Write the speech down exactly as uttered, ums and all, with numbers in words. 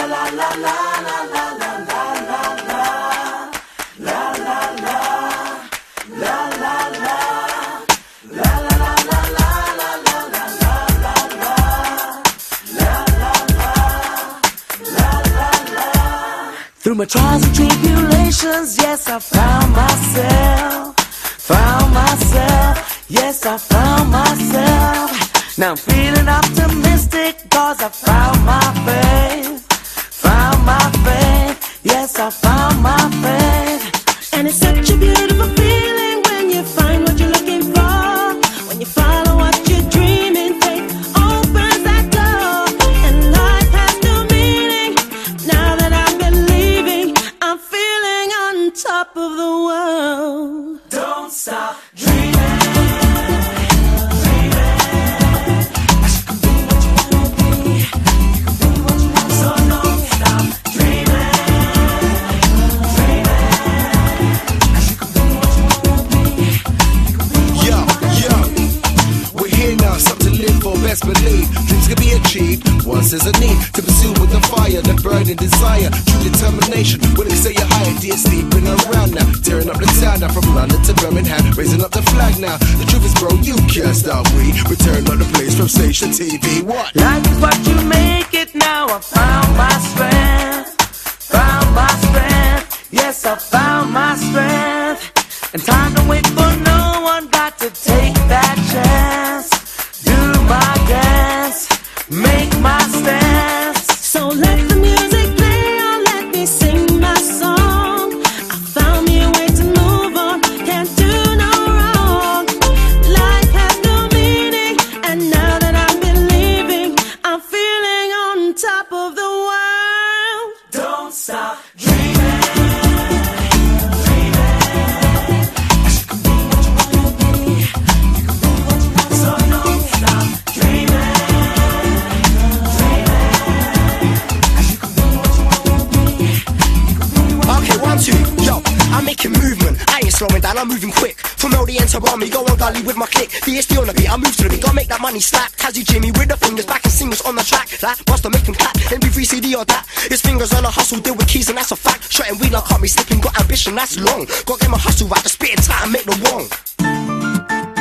Through my trials and tribulations, yes, I found myself, found myself, yes, I found myself. Now I'm feeling optimistic, cause I found my faith, found my faith, yes, I found my faith. And it's such a beautiful feeling when you find what you're looking for, when you follow what you're dreaming, faith opens that door, and life has new meaning. Now that I've been leaving, I'm feeling on top of the world. Don't stop dreaming. Best believe dreams can be achieved once there's a need to pursue with the fire, the burning desire, true determination. Willing to say you're higher, dear, sleeping around now, tearing up the town now from London to Birmingham, raising up the flag now. The truth is, bro, you can't stop. We return on the place from station T V. What? Life is what you make it. Now I found my strength, found my strength. Yes, I found my strength. And time to wait for no one. Got to take that chance. Do my dance, make my stance. So let the music play on, let me sing my song. I found me a way to move on, can't do no wrong. Life has no meaning, and now that I've been leaving, I'm feeling on top of the world. Don't stop dreaming. I'm making movement, I ain't slowing down, I'm moving quick. From L D N to Rami, go on gully with my click. D S D on the beat, I move to the beat, gotta make that money slap. Kazi Jimmy with the fingers back and singles on the track. That Buster make them clap, M P three C D or that. His fingers on a hustle, deal with keys and that's a fact. Shotting weed like can't be slipping, got ambition, that's long. Gotta get my hustle right, the spitting tight and make the wrong.